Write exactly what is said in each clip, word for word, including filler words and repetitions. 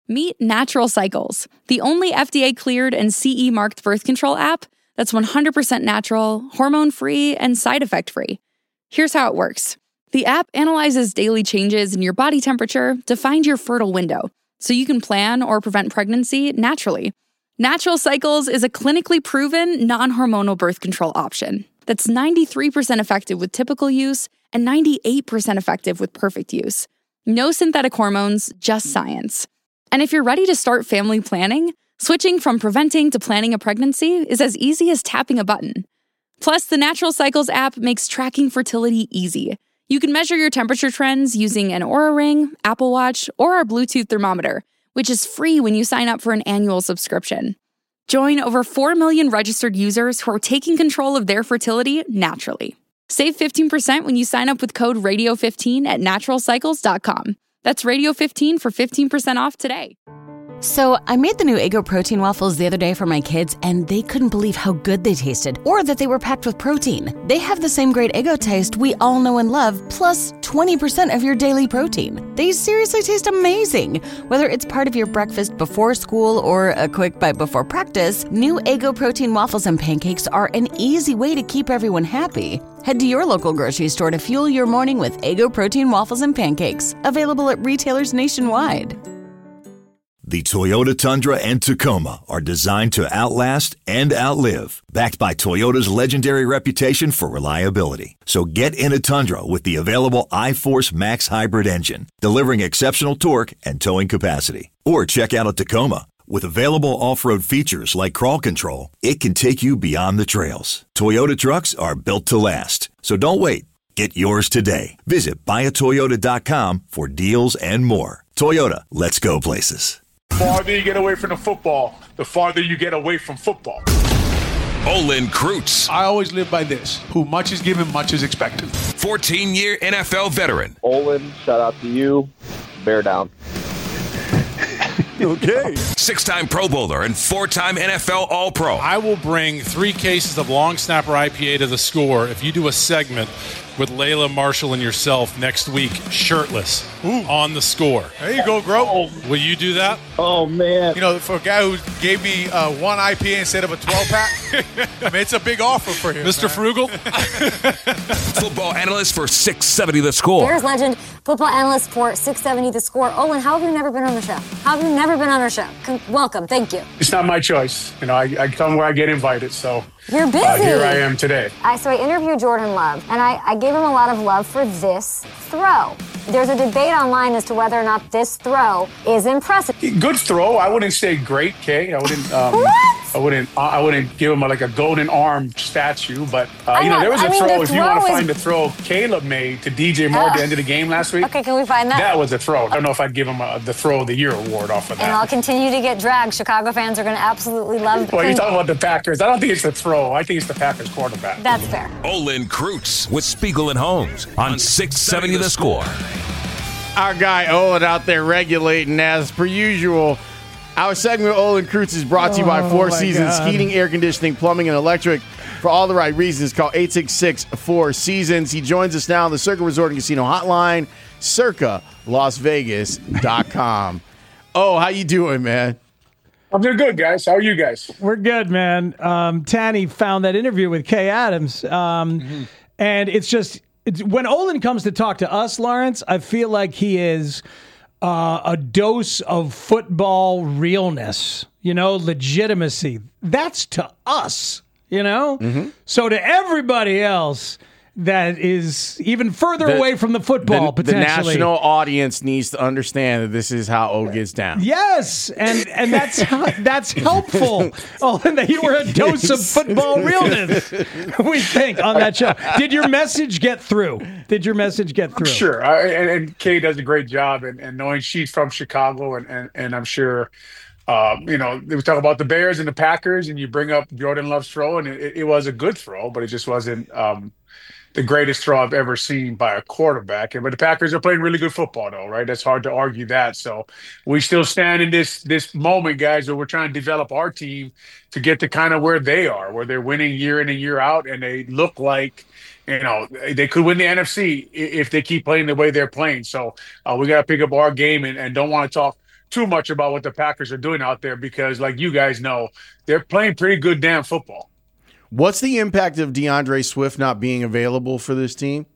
Meet Natural Cycles, the only F D A-cleared and C E-marked birth control app that's one hundred percent natural, hormone-free, and side effect-free. Here's how it works. The app analyzes daily changes in your body temperature to find your fertile window, so you can plan or prevent pregnancy naturally. Natural Cycles is a clinically proven, non-hormonal birth control option that's ninety-three percent effective with typical use and ninety-eight percent effective with perfect use. No synthetic hormones, just science. And if you're ready to start family planning, switching from preventing to planning a pregnancy is as easy as tapping a button. Plus, the Natural Cycles app makes tracking fertility easy. You can measure your temperature trends using an Oura Ring, Apple Watch, or our Bluetooth thermometer, which is free when you sign up for an annual subscription. Join over four million registered users who are taking control of their fertility naturally. Save fifteen percent when you sign up with code radio fifteen at natural cycles dot com. That's radio fifteen for fifteen percent off today. So I made the new Eggo protein waffles the other day for my kids, and they couldn't believe how good they tasted, or that they were packed with protein. They have the same great Eggo taste we all know and love, plus twenty percent of your daily protein. They seriously taste amazing. Whether it's part of your breakfast before school or a quick bite before practice, new Eggo protein waffles and pancakes are an easy way to keep everyone happy. Head to your local grocery store to fuel your morning with Eggo protein waffles and pancakes, available at retailers nationwide. The Toyota Tundra and Tacoma are designed to outlast and outlive, backed by Toyota's legendary reputation for reliability. So get in a Tundra with the available iForce Max hybrid engine, delivering exceptional torque and towing capacity. Or check out a Tacoma. With available off-road features like crawl control, it can take you beyond the trails. Toyota trucks are built to last. So don't wait. Get yours today. Visit buy a toyota dot com for deals and more. Toyota, let's go places. The farther you get away from the football, the farther you get away from football. Olin Kreutz. I always live by this. Who much is given, much is expected. fourteen-year N F L veteran. Olin, shout out to you. Bear down. Okay. Six-time Pro Bowler and four-time N F L All-Pro. I will bring three cases of Long Snapper I P A to the Score if you do a segment with Layla Marshall and yourself next week, shirtless, Ooh. on the Score. There you go, Gro. Oh. Will you do that? Oh, man. You know, for a guy who gave me uh, one I P A instead of a twelve-pack, I mean, it's a big offer for him. Mister Man. Frugal? Football analyst for six seventy The Score. Bears legend, football analyst for six seventy The Score. Olin, how have you never been on the show? How have you never been on our show? Con- welcome. Thank you. It's not my choice. You know, I, I come where I get invited, so You're busy. Uh, here I am today. I, so I interviewed Jordan Love, and I, I gave him a lot of love for this throw. There's a debate online as to whether or not this throw is impressive. Good throw. I wouldn't say great, Kay. I wouldn't. Um, what? I wouldn't. I wouldn't give him a, like a golden arm statue. But uh, you know, not, there was a I mean, throw. If you want to is... find the throw Caleb made to D J Moore uh, at the end of the game last week. Okay, can we find that? That was a throw. I don't know if I'd give him a, the throw of the year award off of that. And I'll continue to get dragged. Chicago fans are going to absolutely love. Well, you're talking about the Packers. I don't think it's the throw. I think it's the Packers quarterback. That's fair. Olin Kreutz with Spiegel and Holmes on six seventy The Score. Our guy Olin out there regulating as per usual. Our segment with Olin Kreutz is brought to you by Oh, Four my Seasons God. Heating, Air Conditioning, Plumbing, and Electric. For all the right reasons, call eight six six, four seasons. He joins us now on the Circa Resort and Casino Hotline, circa las vegas dot com. Oh, how you doing, man? I'm doing good, guys. How are you guys? We're good, man. Um, Tanny found that interview with Kay Adams, um, mm-hmm. and it's just it's, when Olin comes to talk to us, Lawrence, I feel like he is uh, a dose of football realness, you know, legitimacy. That's to us, you know. Mm-hmm. So to everybody else that is even further the, away from the football, the, potentially. The national audience needs to understand that this is how O gets down. Yes, and and that's that's helpful. Oh, and that you were a dose of football realness, we think, on that show. Did your message get through? Did your message get through? Sure, I, and, and Kay does a great job, and, and knowing she's from Chicago, and, and, and I'm sure, um, you know, we talk about the Bears and the Packers, and you bring up Jordan Love's throw, and it, it was a good throw, but it just wasn't um, – the greatest throw I've ever seen by a quarterback. And but the Packers are playing really good football, though, right? That's hard to argue that. So we still stand in this this moment, guys, where we're trying to develop our team to get to kind of where they are, where they're winning year in and year out, and they look like, you know, they could win the N F C if they keep playing the way they're playing. So uh, we got to pick up our game and, and don't want to talk too much about what the Packers are doing out there because, like you guys know, they're playing pretty good damn football. What's the impact of DeAndre Swift not being available for this team?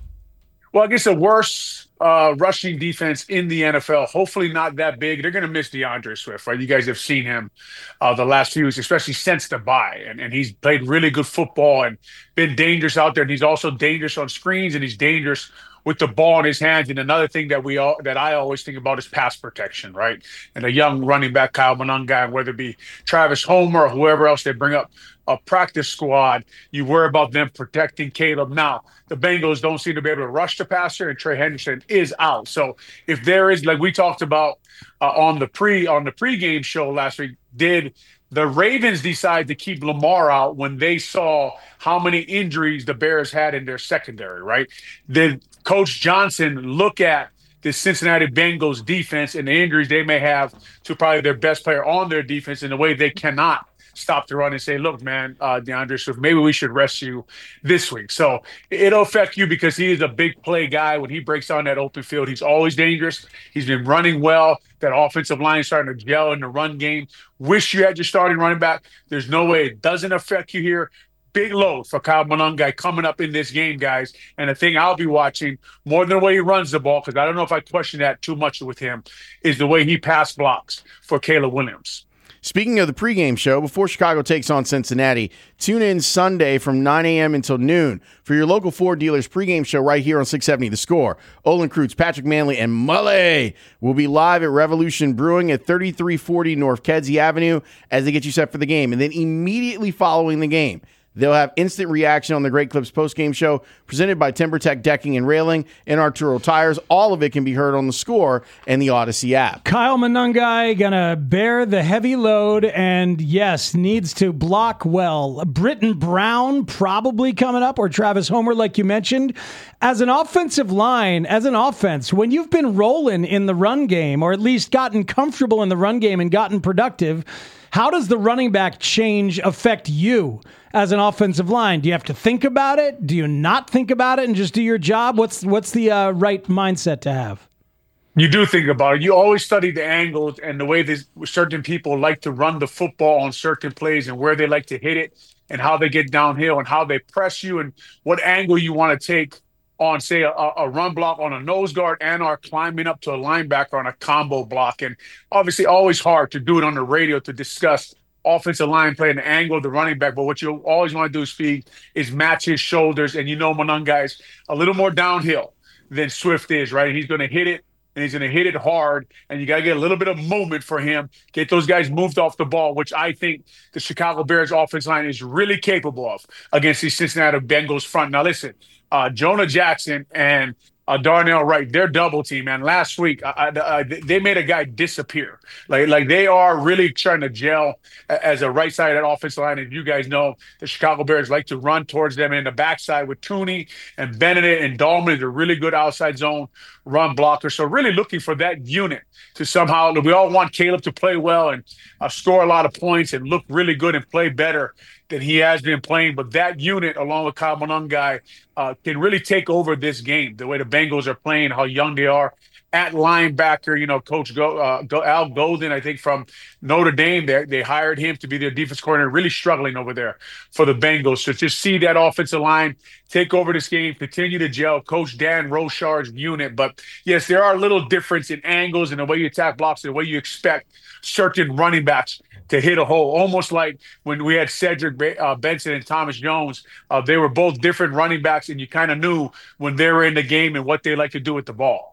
Well, I guess the worst uh, rushing defense in the N F L. Hopefully not that big. They're going to miss DeAndre Swift, right? You guys have seen him uh, the last few weeks, especially since the bye. And, and he's played really good football and been dangerous out there. And he's also dangerous on screens, and he's dangerous with the ball in his hands. And another thing that we all that I always think about is pass protection, right? And a young running back, Kyle Monangai, whether it be Travis Homer or whoever else they bring up a practice squad, you worry about them protecting Caleb. Now, the Bengals don't seem to be able to rush the passer, and Trey Henderson is out. So if there is, like we talked about uh, on the pre on the pregame show last week, did the Ravens decide to keep Lamar out when they saw how many injuries the Bears had in their secondary, right? Did Coach Johnson look at the Cincinnati Bengals defense and the injuries they may have to probably their best player on their defense in a way they cannot stop the run and say, look, man, uh, DeAndre Swift, maybe we should rest you this week. So it'll affect you because he is a big play guy. When he breaks on that open field, he's always dangerous. He's been running well. That offensive line is starting to gel in the run game. Wish you had your starting running back. There's no way it doesn't affect you here. Big load for Kyle Monangai coming up in this game, guys. And the thing I'll be watching more than the way he runs the ball, because I don't know if I question that too much with him, is the way he pass blocks for Caleb Williams. Speaking of the pregame show, before Chicago takes on Cincinnati, tune in Sunday from nine a.m. until noon for your local Ford dealers pregame show right here on six seventy The Score. Olin Kreutz, Patrick Manley, and Mully will be live at Revolution Brewing at thirty-three forty North Kedzie Avenue as they get you set for the game. And then immediately following the game, they'll have instant reaction on the Great Clips postgame show presented by TimberTech Decking and Railing and Arturo Tires. All of it can be heard on The Score and the Odyssey app. Kyle Monangai going to bear the heavy load and, yes, needs to block well. Britton Brown probably coming up, or Travis Homer, like you mentioned. As an offensive line, as an offense, when you've been rolling in the run game, or at least gotten comfortable in the run game and gotten productive, how does the running back change affect you as an offensive line? Do you have to think about it? Do you not think about it and just do your job? What's what's the uh, right mindset to have? You do think about it. You always study the angles and the way that certain people like to run the football on certain plays and where they like to hit it and how they get downhill and how they press you and what angle you want to take on, say, a, a run block on a nose guard and are climbing up to a linebacker on a combo block. And obviously always hard to do it on the radio to discuss offensive line play and the angle of the running back. But what you always want to do, Speed, is match his shoulders. And you know Monangai's a little more downhill than Swift is, right? And he's going to hit it, and he's going to hit it hard. And you got to get a little bit of movement for him, get those guys moved off the ball, which I think the Chicago Bears offensive line is really capable of against the Cincinnati Bengals front. Now, listen, Uh, Jonah Jackson and uh, Darnell Wright, they're double team, man. Last week, I, I, I, they made a guy disappear. Like, like they are really trying to gel as a right side of that offensive line. And you guys know the Chicago Bears like to run towards them in the backside with Tooney and Benedict and Dahlman is a really good outside zone run blocker. So really looking for that unit to somehow, we all want Caleb to play well and uh, score a lot of points and look really good and play better than he has been playing. But that unit, along with Kyle Monangai, uh, can really take over this game, the way the Bengals are playing, how young they are. At linebacker, you know, Coach Go, uh, Go, Al Golden, I think from Notre Dame, they, they hired him to be their defense coordinator, really struggling over there for the Bengals. So just see that offensive line take over this game, continue to gel, Coach Dan Rochar's unit. But, yes, there are little difference in angles and the way you attack blocks and the way you expect certain running backs to hit a hole, almost like when we had Cedric uh, Benson and Thomas Jones. Uh, they were both different running backs, and you kind of knew when they were in the game and what they like to do with the ball.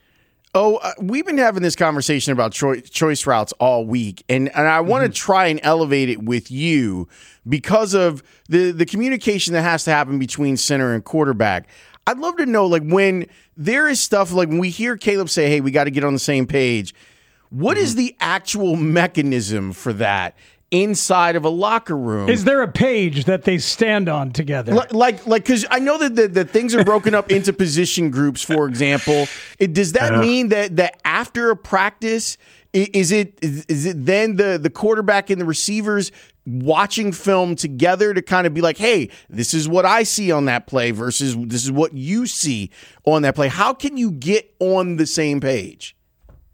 Oh, uh, we've been having this conversation about choice, choice routes all week, and, and I want to mm-hmm. try and elevate it with you because of the, the communication that has to happen between center and quarterback. I'd love to know, like, when there is stuff, like when we hear Caleb say, hey, we got to get on the same page, what mm-hmm. is the actual mechanism for that inside of a locker room? Is there a page that they stand on together? Like, like, like, because I know that the, the things are broken up into position groups, for example. It, does that mean that, that after a practice, is it is, is it then the, the quarterback and the receivers watching film together to kind of be like, hey, this is what I see on that play versus this is what you see on that play? How can you get on the same page?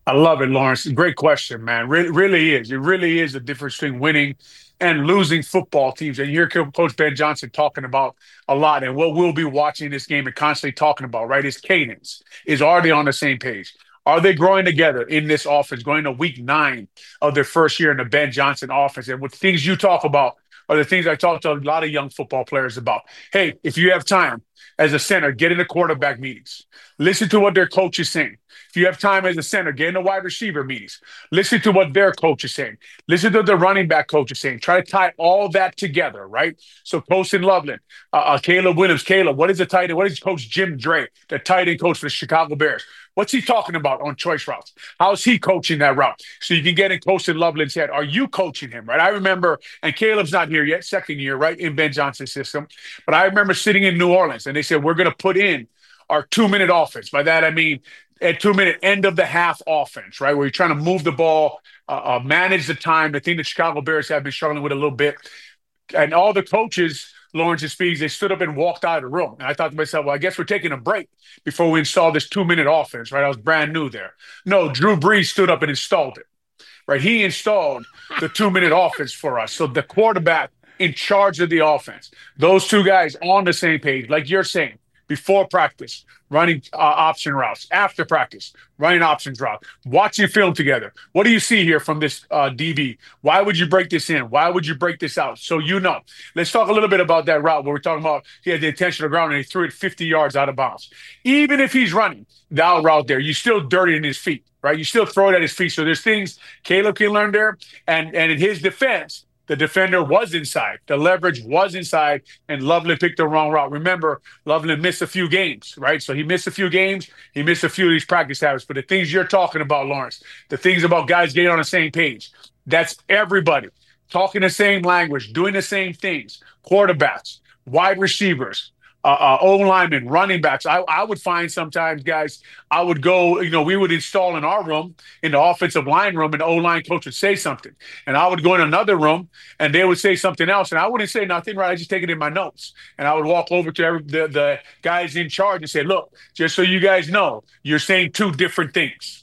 I love it, Lawrence. Great question, man. Re- really is. It really is the difference between winning and losing football teams. And you hear Co- Coach Ben Johnson talking about a lot. And what we'll be watching this game and constantly talking about, right, is cadence, is already on the same page. Are they growing together in this offense, going to week nine of their first year in the Ben Johnson offense? And what things you talk about are the things I talk to a lot of young football players about. Hey, if you have time as a center, get into quarterback meetings. Listen to what their coach is saying. If you have time as a center, get into wide receiver meetings. Listen to what their coach is saying. Listen to the running back coach is saying. Try to tie all that together, right? So Colston Loveland, uh, uh, Caleb Williams. Caleb, what is the tight end? What is Coach Jim Dre, the tight end coach for the Chicago Bears? What's he talking about on choice routes? How's he coaching that route? So you can get in Colston Loveland's head. Are you coaching him, right? I remember, and Caleb's not here yet, second year, right, in Ben Johnson's system. But I remember sitting in New Orleans, and they said, we're going to put in our two-minute offense. By that, I mean at two-minute end of the half offense, right, where you're trying to move the ball, uh, uh, manage the time, the thing the Chicago Bears have been struggling with a little bit. And all the coaches, Lawrence and Speeds, they stood up and walked out of the room. And I thought to myself, well, I guess we're taking a break before we install this two-minute offense, right? I was brand new there. No, Drew Brees stood up and installed it, right? He installed the two-minute offense for us. So the quarterback in charge of the offense, those two guys on the same page, like you're saying, before practice, running uh, option routes. After practice, running options route. Watching film together. What do you see here from this uh, D B? Why would you break this in? Why would you break this out? So you know. Let's talk a little bit about that route where we're talking about he had the intention of ground and he threw it fifty yards out of bounds. Even if he's running that route there, you still dirty in his feet, right? You still throw it at his feet. So there's things Caleb can learn there. And, and in his defense, the defender was inside. The leverage was inside, and Loveland picked the wrong route. Remember, Loveland missed a few games, right? So he missed a few games. He missed a few of these practice habits. But the things you're talking about, Lawrence, the things about guys getting on the same page, that's everybody talking the same language, doing the same things. Quarterbacks, wide receivers, uh, uh, O-linemen, running backs. I, I would find sometimes, guys, I would go, you know, we would install in our room, in the offensive line room, and the O-line coach would say something. And I would go in another room, and they would say something else. And I wouldn't say nothing, right? I just take it in my notes. And I would walk over to every, the, the guys in charge and say, look, just so you guys know, you're saying two different things.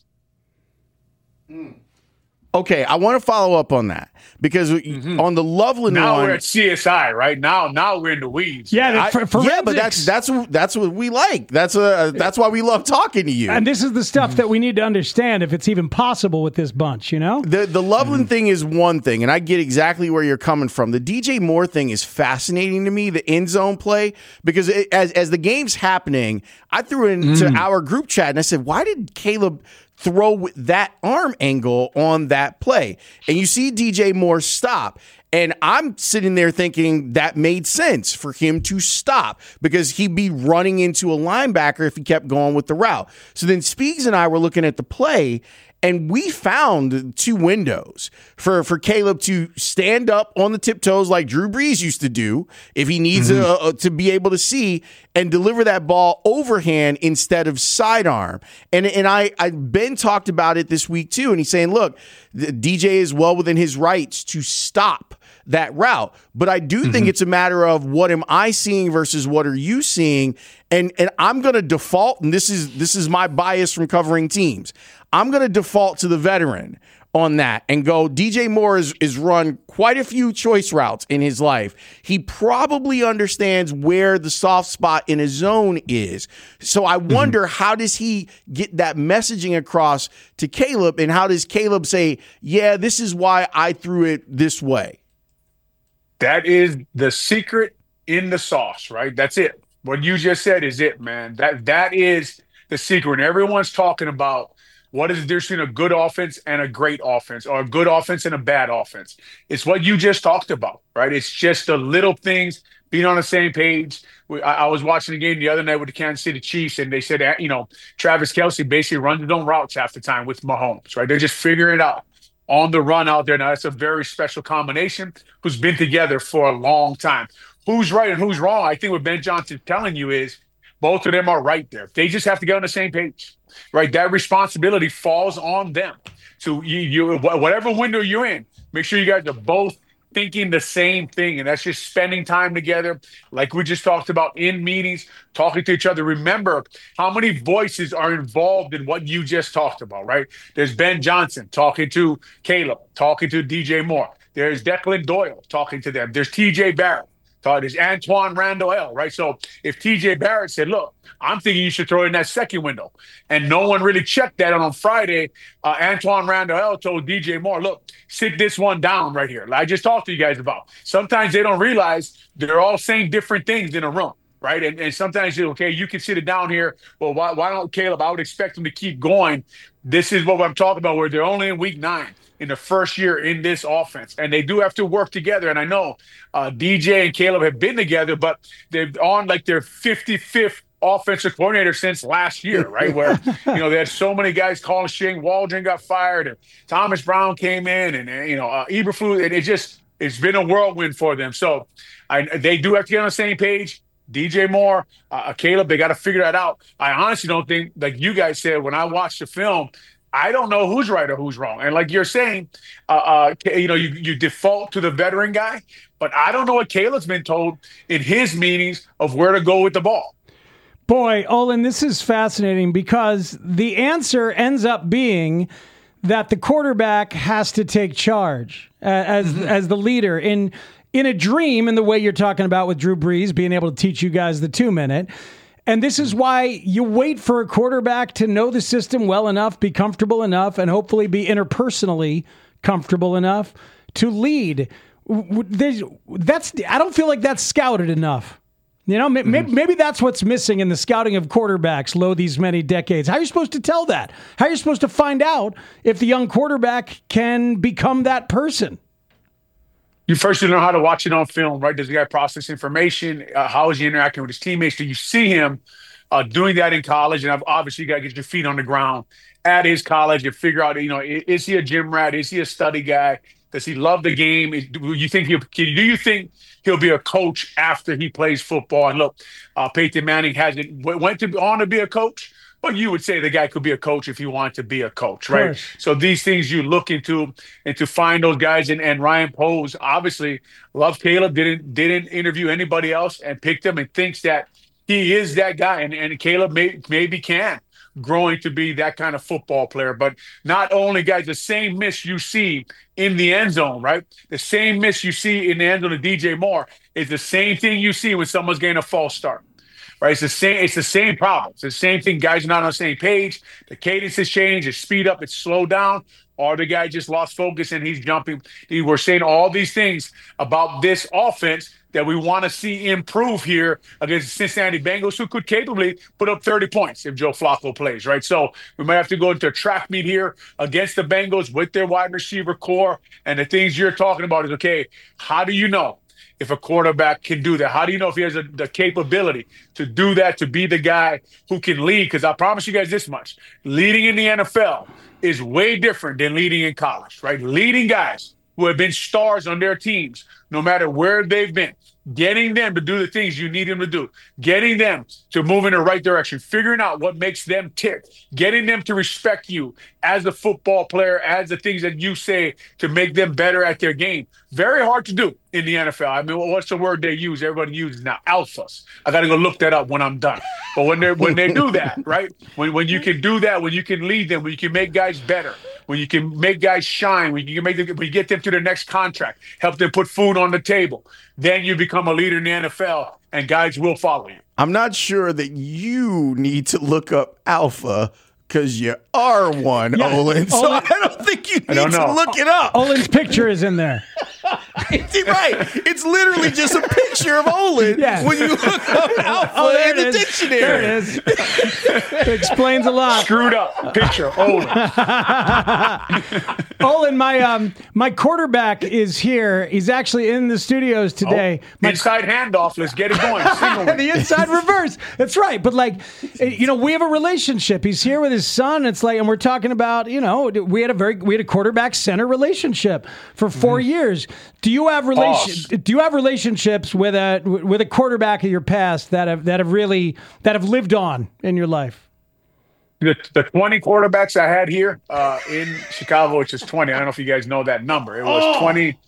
Mm. Okay, I want to follow up on that because mm-hmm. on the Loveland now one, we're at C S I, right? Now, now we're in the weeds. Yeah, I, for, for yeah, but that's that's that's what we like. That's uh, that's why we love talking to you. And this is the stuff that we need to understand if it's even possible with this bunch. You know, the the Loveland mm-hmm. thing is one thing, and I get exactly where you're coming from. The D J Moore thing is fascinating to me. The end zone play, because it, as as the game's happening, I threw it into mm. our group chat and I said, why did Caleb throw with that arm angle on that play? And you see D J Moore stop. And I'm sitting there thinking that made sense for him to stop because he'd be running into a linebacker if he kept going with the route. So then Speaks and I were looking at the play, and we found two windows for, for Caleb to stand up on the tiptoes like Drew Brees used to do if he needs mm-hmm. a, a, to be able to see and deliver that ball overhand instead of sidearm. And and I, I Ben talked about it this week too, and he's saying, look, the D J is well within his rights to stop that route. But I do mm-hmm. think it's a matter of what am I seeing versus what are you seeing? And and I'm going to default, and this is this is my bias from covering teams. I'm going to default to the veteran on that and go, D J Moore is, is run quite a few choice routes in his life. He probably understands where the soft spot in his zone is. So I wonder, mm-hmm. how does he get that messaging across to Caleb, and how does Caleb say, yeah, this is why I threw it this way? That is the secret in the sauce, right? That's it. What you just said is it, man. That That is the secret. And everyone's talking about what is the difference between a good offense and a great offense, or a good offense and a bad offense. It's what you just talked about, right? It's just the little things, being on the same page. I, I was watching the game the other night with the Kansas City Chiefs, and they said, you know, Travis Kelce basically runs his own routes half the time with Mahomes, right? They're just figuring it out on the run out there. Now, that's a very special combination who's been together for a long time. Who's right and who's wrong? I think what Ben Johnson's telling you is both of them are right there. They just have to get on the same page, right? That responsibility falls on them. So you, you, whatever window you're in, make sure you guys are both thinking the same thing. And that's just spending time together, like we just talked about in meetings, talking to each other. Remember how many voices are involved in what you just talked about, right? There's Ben Johnson talking to Caleb, talking to D J Moore. There's Declan Doyle talking to them. There's T J Barrett. There's Antoine Randall, right? So if T J Barrett said, look, I'm thinking you should throw in that second window, and no one really checked that, and on Friday, uh, Antoine Randall told D J Moore, look, sit this one down right here. I just talked to you guys about. Sometimes they don't realize they're all saying different things in a room, right? And, and sometimes, okay, you can sit it down here. Well, why, why don't Caleb? I would expect him to keep going. This is what I'm talking about, where they're only in week nine. In the first year in this offense. And they do have to work together. And I know uh, D J and Caleb have been together, but they're on like their fifty-fifth offensive coordinator since last year, right? Where, you know, they had so many guys calling Shane Waldron got fired, and Thomas Brown came in, and, and you know, uh, Eberflus, and it just, it's been a whirlwind for them. So I, they do have to get on the same page. D J Moore, uh, Caleb, they got to figure that out. I honestly don't think, like you guys said, when I watched the film, I don't know who's right or who's wrong. And like you're saying, uh, uh, you know, you, you default to the veteran guy, but I don't know what Caleb's been told in his meetings of where to go with the ball. Boy, Olin, this is fascinating because the answer ends up being that the quarterback has to take charge uh, as mm-hmm. as the leader in in a dream, in the way you're talking about with Drew Brees being able to teach you guys the two minute. And this is why you wait for a quarterback to know the system well enough, be comfortable enough, and hopefully be interpersonally comfortable enough to lead. There's, that's I don't feel like that's scouted enough. You know, maybe, mm-hmm. maybe that's what's missing in the scouting of quarterbacks, lo these many decades. How are you supposed to tell that? How are you supposed to find out if the young quarterback can become that person? You first you learn how to watch it on film, right? Does the guy process information? Uh, how is he interacting with his teammates? Do you see him uh, doing that in college? And I've, obviously, you got to get your feet on the ground at his college and figure out, you know, is, is he a gym rat? Is he a study guy? Does he love the game? Is, do you think he'll? Do you think he'll be a coach after he plays football? And look, uh, Peyton Manning hasn't went to on to be a coach. But you would say the guy could be a coach if he wanted to be a coach, right? So these things you look into and to find those guys. And, and Ryan Poles obviously loved Caleb, didn't didn't interview anybody else and picked him and thinks that he is that guy. And, and Caleb may, maybe can growing to be that kind of football player. But not only, guys, the same miss you see in the end zone, right? The same miss you see in the end zone of D J Moore is the same thing you see when someone's getting a false start. Right, it's the same. It's the same problem. It's the same thing. Guys are not on the same page. The cadence has changed. It's speed up. It's slowed down. Or the guy just lost focus and he's jumping. We're saying all these things about this offense that we want to see improve here against the Cincinnati Bengals, who could capably put up thirty points if Joe Flacco plays. Right, so we might have to go into a track meet here against the Bengals with their wide receiver core. And the things you're talking about is, okay, how do you know if a quarterback can do that? How do you know if he has a, the capability to do that, to be the guy who can lead? Because I promise you guys this much, leading in the N F L is way different than leading in college, right? Leading guys who have been stars on their teams, no matter where they've been, getting them to do the things you need them to do, getting them to move in the right direction, figuring out what makes them tick, getting them to respect you as a football player, as the things that you say to make them better at their game. Very hard to do in the N F L. I mean, what's the word they use? Everybody uses now, alphas. I got to go look that up when I'm done. But when they when they do that, right? When when you can do that, when you can lead them, when you can make guys better, when you can make guys shine, when you can make them, when you get them to their next contract, help them put food on the table, then you become a leader in the N F L, and guys will follow you. I'm not sure that you need to look up alpha because you are one, yeah. Olin. So Olin, I don't think you need to look it up. Olin's picture is in there. Right. It's literally just a picture of Olin yeah. when you look up alpha oh, in the is. dictionary. There it is. It explains a lot. Screwed up picture, Olin. Olin, my um, my quarterback is here. He's actually in the studios today. Oh, my inside handoff. Let's get it going. The inside reverse. That's right. But like, you know, we have a relationship. He's here with his son. It's like, and we're talking about, you know, we had a very we had a quarterback center relationship for four mm-hmm. years. Do you have relation? Do you have relationships with a with a quarterback of your past that have that have really that have lived on in your life? The, the twenty quarterbacks I had here uh, in Chicago, which is twenty. I don't know if you guys know that number. It was oh. twenty.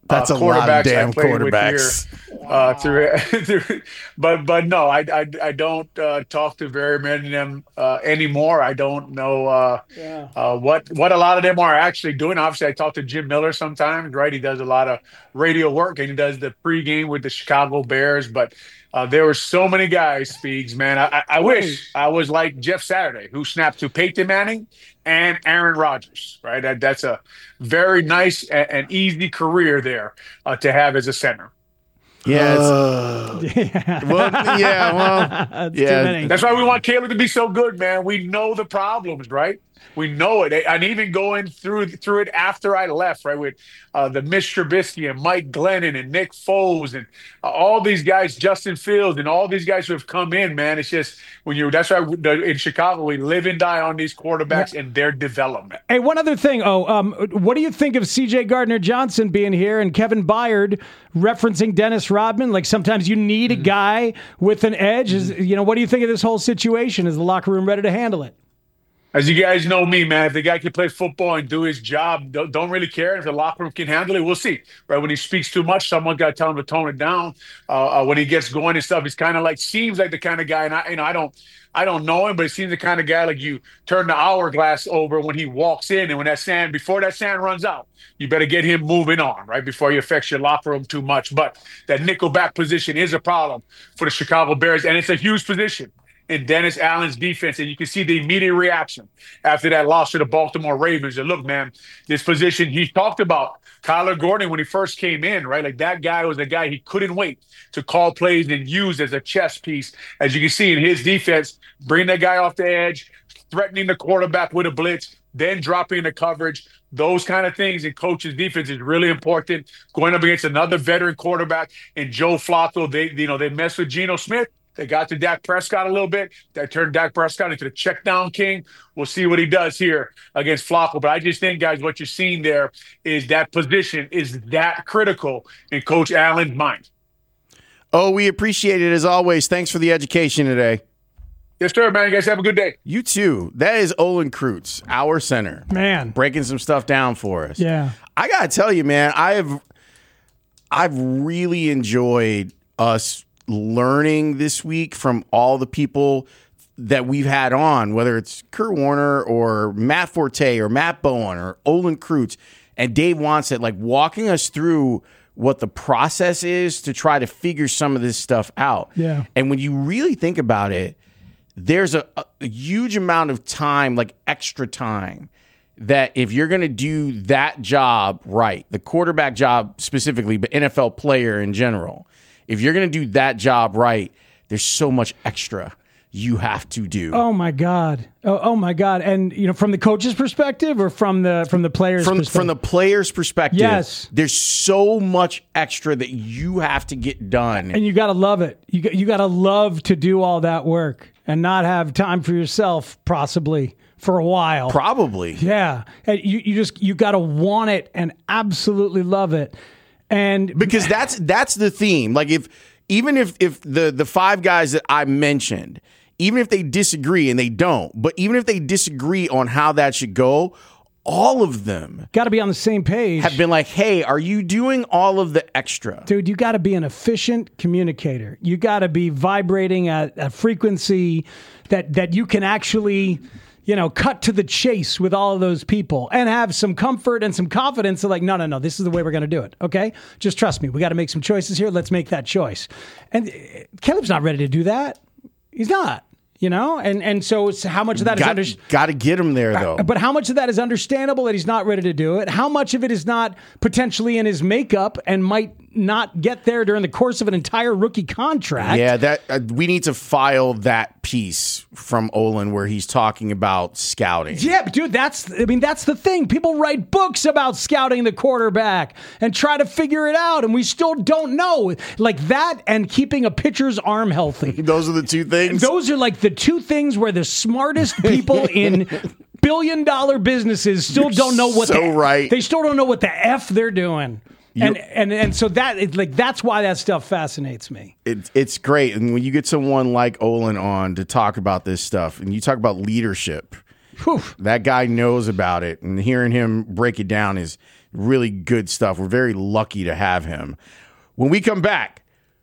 That's uh, a lot of quarterbacks damn I played quarterbacks. with here. Uh, through, through, but but no, I I, I don't uh, talk to very many of them uh, anymore. I don't know uh, Yeah. uh, what what a lot of them are actually doing. Obviously, I talk to Jim Miller sometimes, right? He does a lot of radio work and he does the pregame with the Chicago Bears. But uh, there were so many guys, Speaks, man. I, I, I wish I was like Jeff Saturday, who snapped to Peyton Manning and Aaron Rodgers, right? That, that's a very nice and, and easy career there uh, to have as a center. Yeah, it's, Uh, yeah. well, yeah, well, That's yeah. too many. That's why we want Caleb to be so good, man. We know the problems, right? We know it, and even going through through it after I left, right, with uh, the Mitch Trubisky and Mike Glennon and Nick Foles and uh, all these guys, Justin Fields and all these guys who have come in, man. It's just when you. That's why we, in Chicago we live and die on these quarterbacks yeah. and their development. Hey, one other thing. Oh, um, what do you think of C J Gardner-Johnson being here and Kevin Byard referencing Dennis Rodman? Like sometimes you need a guy with an edge. Is, you know, what do you think of this whole situation? Is the locker room ready to handle it? As you guys know me, man, if the guy can play football and do his job, don't, don't really care. If the locker room can handle it, we'll see. Right? When he speaks too much, someone got to tell him to tone it down. Uh, uh, when he gets going and stuff, he's kind of like, seems like the kind of guy, and I, you know, I don't, I don't know him, but he seems the kind of guy like you turn the hourglass over when he walks in, and when that sand, before that sand runs out, you better get him moving on, right, before he affects your locker room too much. But that nickelback position is a problem for the Chicago Bears, and it's a huge position in Dennis Allen's defense, and you can see the immediate reaction after that loss to the Baltimore Ravens. And look, man, this position, he talked about Kyler Gordon when he first came in, right? Like that guy was a guy he couldn't wait to call plays and use as a chess piece. As you can see in his defense, bring that guy off the edge, threatening the quarterback with a blitz, then dropping the coverage. Those kind of things in coach's defense is really important. Going up against another veteran quarterback and Joe Flacco, they, you know, they messed with Geno Smith. They got to Dak Prescott a little bit. That turned Dak Prescott into the check down king. We'll see what he does here against Flacco. But I just think, guys, what you're seeing there is that position is that critical in Coach Allen's mind. Oh, we appreciate it as always. Thanks for the education today. Yes, sir, man. You guys have a good day. You too. That is Olin Kreutz, our center. Man. Breaking some stuff down for us. Yeah. I got to tell you, man, I have I've really enjoyed us learning this week from all the people that we've had on, whether it's Kurt Warner or Matt Forte or Matt Bowen or Olin Kreutz and Dave Wannstedt, like walking us through what the process is to try to figure some of this stuff out. Yeah. And when you really think about it, there's a, a huge amount of time, like extra time, that if you're going to do that job right, the quarterback job specifically, but N F L player in general, if you're going to do that job right, there's so much extra you have to do. Oh my God! Oh, oh my God! And you know, from the coach's perspective, or from the from the player's from perspective? from the player's perspective, yes. There's so much extra that you have to get done, and you got to love it. You got, you got to love to do all that work and not have time for yourself, possibly for a while. Probably, yeah. And you you just you got to want it and absolutely love it. And because that's that's the theme. Like if even if if the the five guys that I mentioned, even if they disagree, and they don't, but even if they disagree on how that should go, all of them got to be on the same page. Have been like, hey, are you doing all of the extra? Dude, you got to be an efficient communicator. You got to be vibrating at a frequency that that you can actually, you know, cut to the chase with all of those people and have some comfort and some confidence of like, no, no, no, this is the way we're going to do it. Okay. Just trust me. We got to make some choices here. Let's make that choice. And Caleb's not ready to do that. He's not, you know? And, and so it's how much of that got, is under- got to get him there though. But how much of that is understandable that he's not ready to do it? How much of it is not potentially in his makeup and might not get there during the course of an entire rookie contract? Yeah, that uh, we need to file that piece from Olin where he's talking about scouting. Yeah, but dude, that's I mean that's the thing. People write books about scouting the quarterback and try to figure it out, and we still don't know. Like that and keeping a pitcher's arm healthy. Those are the two things. Those are like the two things where the smartest people in billion dollar businesses still You're don't know what so the, right. They still don't know what the F they're doing. And, You're, and and so that it's like that's why that stuff fascinates me. It, it's great, and when you get someone like Olin on to talk about this stuff, and you talk about leadership, Whew. That guy knows about it, and hearing him break it down is really good stuff. We're very lucky to have him. When we come back,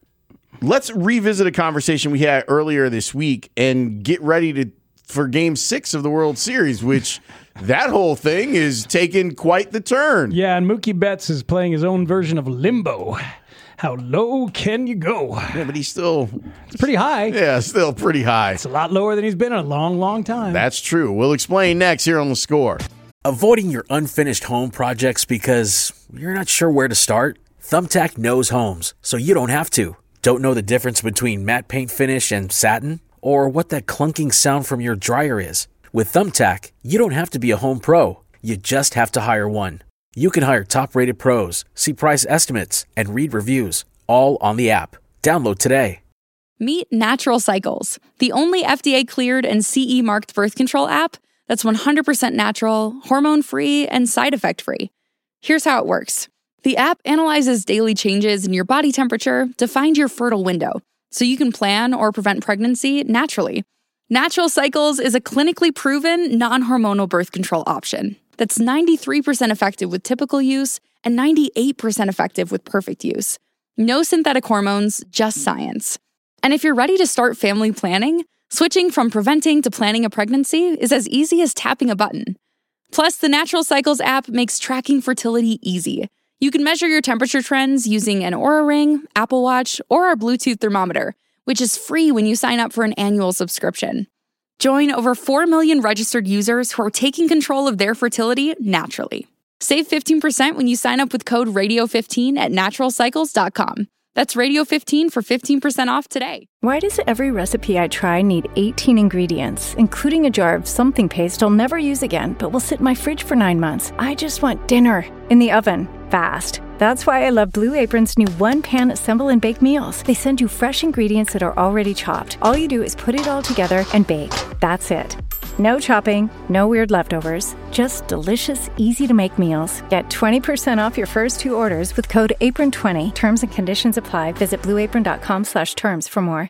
let's revisit a conversation we had earlier this week and get ready to for Game Six of the World Series, which that whole thing is taking quite the turn. Yeah, and Mookie Betts is playing his own version of Limbo. How low can you go? Yeah, but he's still... It's pretty high. Yeah, still pretty high. It's a lot lower than he's been in a long, long time. That's true. We'll explain next here on The Score. Avoiding your unfinished home projects because you're not sure where to start? Thumbtack knows homes, so you don't have to. Don't know the difference between matte paint finish and satin? Or what that clunking sound from your dryer is? With Thumbtack, you don't have to be a home pro. You just have to hire one. You can hire top-rated pros, see price estimates, and read reviews, all on the app. Download today. Meet Natural Cycles, the only F D A-cleared and C E-marked birth control app that's one hundred percent natural, hormone-free, and side effect-free. Here's how it works. The app analyzes daily changes in your body temperature to find your fertile window, so you can plan or prevent pregnancy naturally. Natural Cycles is a clinically proven, non-hormonal birth control option that's ninety-three percent effective with typical use and ninety-eight percent effective with perfect use. No synthetic hormones, just science. And if you're ready to start family planning, switching from preventing to planning a pregnancy is as easy as tapping a button. Plus, the Natural Cycles app makes tracking fertility easy. You can measure your temperature trends using an Oura Ring, Apple Watch, or our Bluetooth thermometer, which is free when you sign up for an annual subscription. Join over four million registered users who are taking control of their fertility naturally. Save fifteen percent when you sign up with code radio fifteen at natural cycles dot com. That's radio fifteen for fifteen percent off today. Why does every recipe I try need eighteen ingredients, including a jar of something paste I'll never use again, but will sit in my fridge for nine months? I just want dinner in the oven, fast. That's why I love Blue Apron's new one-pan assemble and bake meals. They send you fresh ingredients that are already chopped. All you do is put it all together and bake. That's it. No chopping, no weird leftovers, just delicious, easy-to-make meals. Get twenty percent off your first two orders with code apron twenty. Terms and conditions apply. Visit blue apron dot com slash terms for more.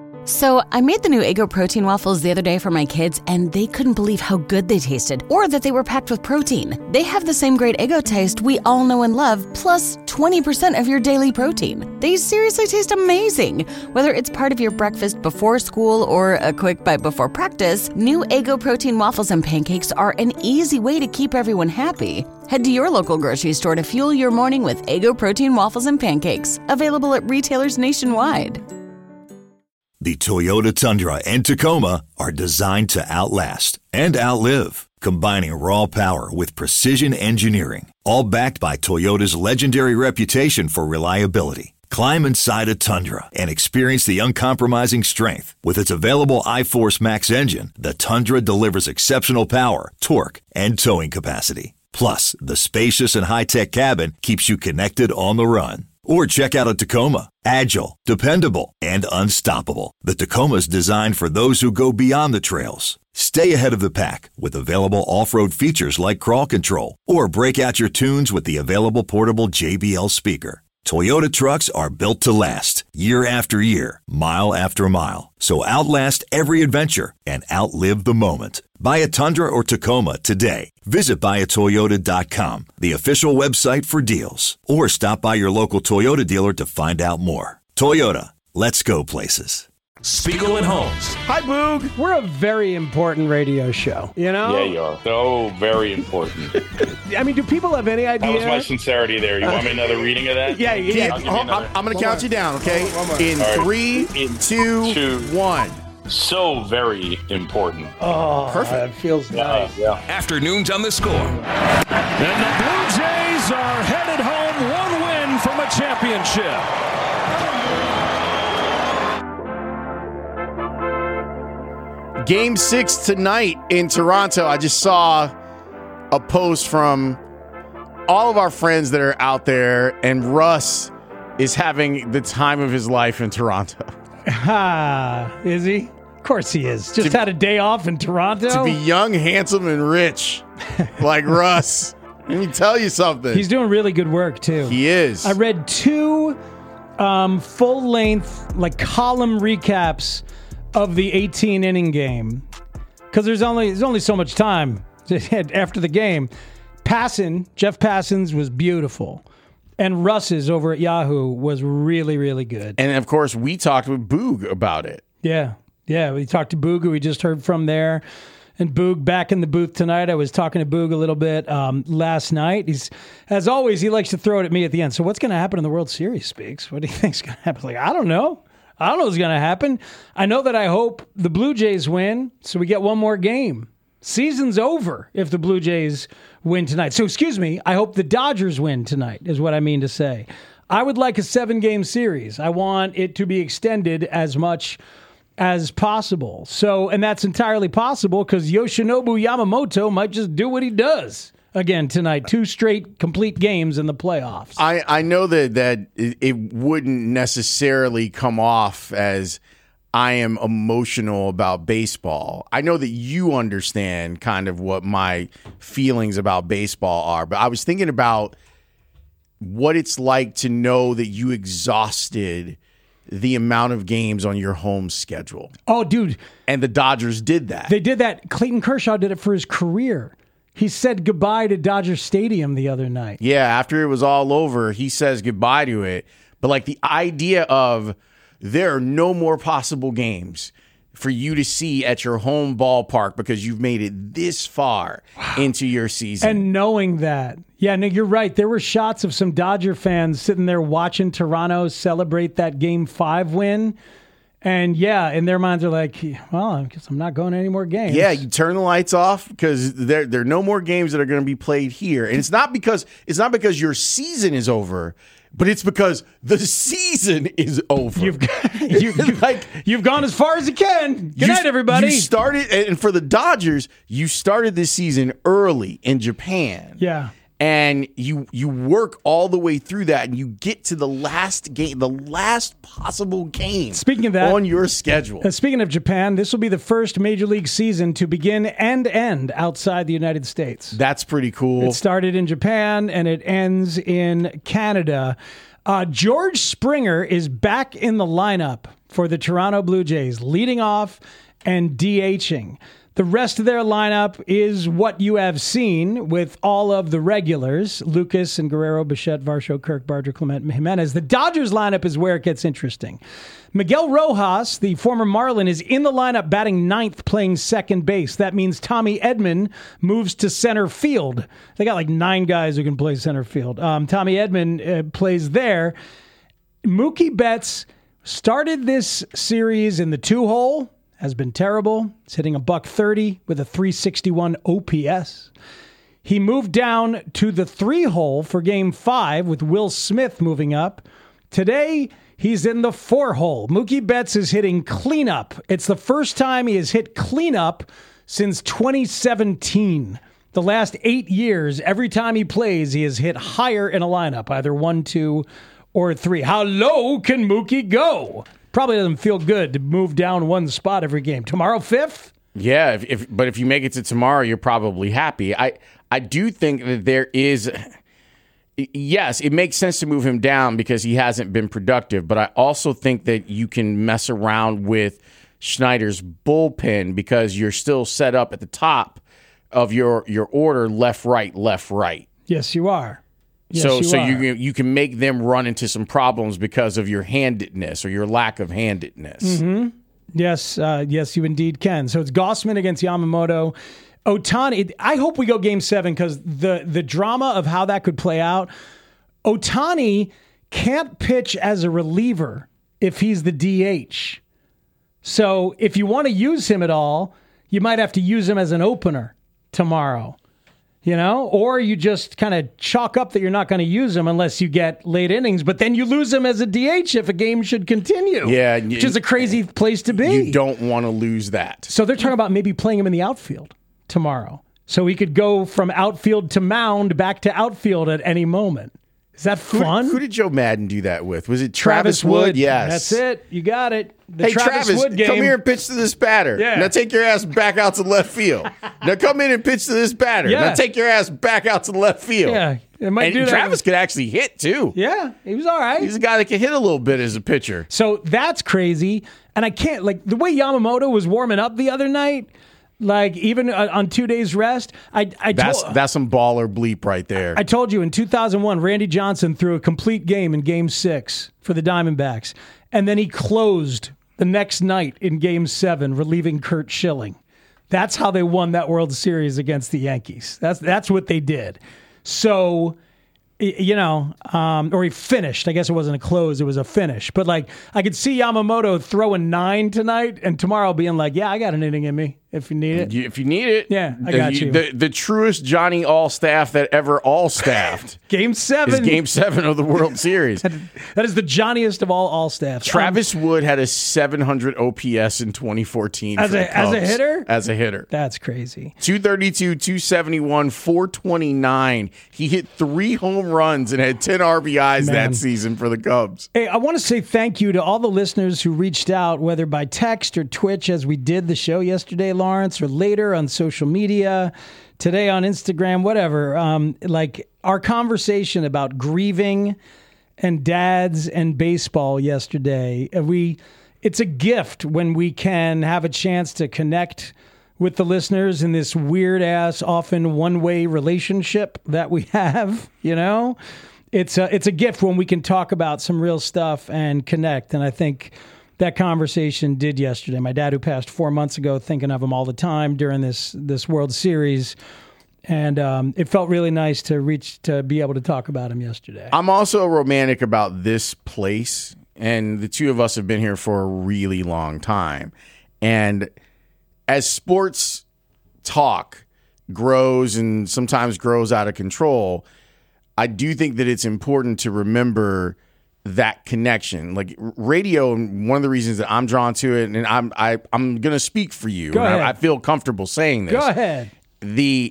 So I made the new Eggo protein waffles the other day for my kids, and they couldn't believe how good they tasted, or that they were packed with protein. They have the same great Eggo taste we all know and love, plus twenty percent of your daily protein. They seriously taste amazing. Whether it's part of your breakfast before school or a quick bite before practice, new Eggo protein waffles and pancakes are an easy way to keep everyone happy. Head to your local grocery store to fuel your morning with Eggo protein waffles and pancakes, available at retailers nationwide. The Toyota Tundra and Tacoma are designed to outlast and outlive, combining raw power with precision engineering, all backed by Toyota's legendary reputation for reliability. Climb inside a Tundra and experience the uncompromising strength. With its available iForce Max engine, the Tundra delivers exceptional power, torque, and towing capacity. Plus, the spacious and high-tech cabin keeps you connected on the run. Or check out a Tacoma. Agile, dependable, and unstoppable. The Tacoma is designed for those who go beyond the trails. Stay ahead of the pack with available off-road features like crawl control. Or break out your tunes with the available portable J B L speaker. Toyota trucks are built to last, year after year, mile after mile. So outlast every adventure and outlive the moment. Buy a Tundra or Tacoma today. Visit buy a toyota dot com, the official website for deals. Or stop by your local Toyota dealer to find out more. Toyota, let's go places. Spiegel and Holmes. Hi, Boog. We're a very important radio show, you know? Yeah, you are. So very important. I mean, do people have any idea? That was my sincerity there. You want me another reading of that? Yeah, yeah. I'm, I'm, I'm going to count you down, okay? In right. three, In two, two, one. So very important. Oh, perfect. That feels yeah, nice. Yeah. Afternoons on The Score. And the Blue Jays are headed home one win from a championship. Game six tonight in Toronto. I just saw a post from all of our friends that are out there, and Russ is having the time of his life in Toronto. Ah, is he? Of course he is. Just to, had a day off in Toronto. To be young, handsome, and rich like Russ. Let me tell you something. He's doing really good work, too. He is. I read two um, full-length, like, column recaps of the eighteen-inning game. because there's only there's only so much time after the game. Passan, Jeff Passan's was beautiful. And Russ's over at Yahoo was really, really good. And, of course, we talked with Boog about it. Yeah. Yeah, we talked to Boog, who we just heard from there. And Boog back in the booth tonight. I was talking to Boog a little bit um, last night. He's, as always, he likes to throw it at me at the end. So what's going to happen in the World Series, Speaks? What do you think's going to happen? Like, I don't know. I don't know what's going to happen. I know that I hope the Blue Jays win, so we get one more game. Season's over if the Blue Jays win tonight. So, excuse me, I hope the Dodgers win tonight, is what I mean to say. I would like a seven-game series. I want it to be extended as much as possible. So, and that's entirely possible because Yoshinobu Yamamoto might just do what he does again tonight. Two straight complete games in the playoffs. I, I know that, that it, it wouldn't necessarily come off as I am emotional about baseball. I know that you understand kind of what my feelings about baseball are, but I was thinking about what it's like to know that you exhausted the amount of games on your home schedule. Oh, dude. And the Dodgers did that. They did that. Clayton Kershaw did it for his career. He said goodbye to Dodger Stadium the other night. Yeah, after it was all over, he says goodbye to it. But like the idea of there are no more possible games for you to see at your home ballpark because you've made it this far wow. into your season. And knowing that. Yeah, Nick, you're right. There were shots of some Dodger fans sitting there watching Toronto celebrate that Game five win. And, yeah, in their minds are like, well, I guess I'm not going to any more games. Yeah, you turn the lights off because there, there are no more games that are going to be played here. And it's not because it's not because your season is over. But it's because the season is over. You've, you, you've, like, you've gone as far as you can. Good you, night, everybody. You started, and for the Dodgers, you started this season early in Japan. Yeah. And you you work all the way through that, and you get to the last game, the last possible game. Speaking of that, on your schedule. Uh, speaking of Japan, this will be the first Major League season to begin and end outside the United States. That's pretty cool. It started in Japan, and it ends in Canada. Uh, George Springer is back in the lineup for the Toronto Blue Jays, leading off and DHing. The rest of their lineup is what you have seen with all of the regulars, Lucas and Guerrero, Bichette, Varsho, Kirk, Barger, Clement, Jimenez. The Dodgers lineup is where it gets interesting. Miguel Rojas, the former Marlin, is in the lineup batting ninth, playing second base. That means Tommy Edman moves to center field. They got like nine guys who can play center field. Um, Tommy Edman uh, plays there. Mookie Betts started this series in the two-hole. Has been terrible. He's hitting a buck thirty with a three sixty-one O P S. He moved down to the three hole for game five with Will Smith moving up. Today, he's in the four hole. Mookie Betts is hitting cleanup. It's the first time he has hit cleanup since twenty seventeen. The last eight years, every time he plays, he has hit higher in a lineup, either one, two, or three. How low can Mookie go? Probably doesn't feel good to move down one spot every game. Tomorrow, fifth? Yeah, if, if but if you make it to tomorrow, you're probably happy. I, I do think that there is... Yes, it makes sense to move him down because he hasn't been productive, but I also think that you can mess around with Schneider's bullpen because you're still set up at the top of your, your order, left, right, left, right. Yes, you are. Yes, so you so are. you you can make them run into some problems because of your handedness or your lack of handedness. Mm-hmm. Yes, uh, yes, you indeed can. So it's Gossman against Yamamoto. Ohtani, I hope we go game seven because the, the drama of how that could play out. Ohtani can't pitch as a reliever if he's the D H. So if you want to use him at all, you might have to use him as an opener tomorrow. You know, or you just kind of chalk up that you're not going to use him unless you get late innings, but then you lose him as a D H if a game should continue. Yeah. Which is a crazy place to be. You don't want to lose that. So they're talking about maybe playing him in the outfield tomorrow. So he could go from outfield to mound back to outfield at any moment. Is that fun? Who, who did Joe Madden do that with? Was it Travis, Travis Wood? Wood? Yes. That's it. You got it. The hey, Travis, Travis Wood game. Come here and pitch to this batter. Yeah. Now take your ass back out to left field. Now come in and pitch to this batter. Yeah. Now take your ass back out to left field. Yeah. It might and do that. Travis could actually hit, too. Yeah, he was all right. He's a guy that can hit a little bit as a pitcher. So that's crazy. And I can't, like, the way Yamamoto was warming up the other night, Like, even uh, on two days rest, I, I That's told, that's some baller bleep right there. I told you in two thousand one, Randy Johnson threw a complete game in Game Six for the Diamondbacks, and then he closed the next night in Game Seven, relieving Curt Schilling. That's how they won that World Series against the Yankees. That's that's what they did. So, you know, um, or he finished. I guess it wasn't a close; it was a finish. But like, I could see Yamamoto throwing nine tonight, and tomorrow being like, "Yeah, I got an inning in me if you need it." If you need it, yeah, I got you. The, the truest Johnny All-Staff that ever all-staffed. Game seven is Game Seven of the World Series. That is the Johnniest of all all-staffs. Travis um, Wood had a seven hundred O P S in twenty fourteen as for a the as Cubs. a hitter. As a hitter, that's crazy. two thirty-two, two seventy-one, four twenty-nine. He hit three home runs and had ten R B Is Man. that season for the Cubs. Hey, I want to say thank you to all the listeners who reached out, whether by text or Twitch, as we did the show yesterday, Lawrence, or later on social media, today on Instagram, whatever. Um, like our conversation about grieving and dads and baseball yesterday. We, it's a gift when we can have a chance to connect with the listeners in this weird ass, often one way relationship that we have, you know? It's a, it's a gift when we can talk about some real stuff and connect. And I think that conversation did yesterday. My dad, who passed four months ago, thinking of him all the time during this, this World Series. And um, it felt really nice to reach, to be able to talk about him yesterday. I'm also romantic about this place. And the two of us have been here for a really long time. And as sports talk grows and sometimes grows out of control, I do think that it's important to remember that connection. Like radio, one of the reasons that I'm drawn to it, and I'm I, I'm going to speak for you. Go and ahead. I, I feel comfortable saying this. Go ahead. The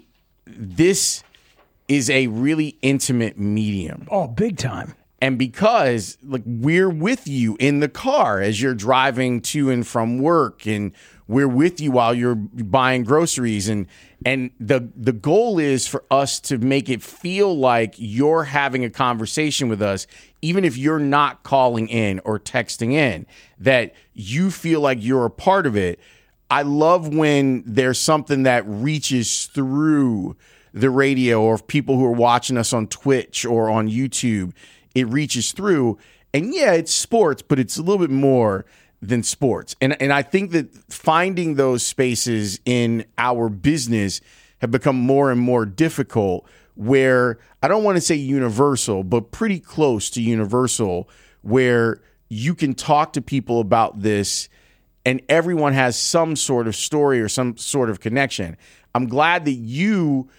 this is a really intimate medium. Oh, big time. And because like we're with you in the car as you're driving to and from work, and we're with you while you're buying groceries, and and the the goal is for us to make it feel like you're having a conversation with us, even if you're not calling in or texting in, that you feel like you're a part of it. I love when there's something that reaches through the radio, or people who are watching us on Twitch or on YouTube. It reaches through, and yeah, it's sports, but it's a little bit more than sports. And and I think that finding those spaces in our business have become more and more difficult, where I don't want to say universal, but pretty close to universal, where you can talk to people about this and everyone has some sort of story or some sort of connection. I'm glad that you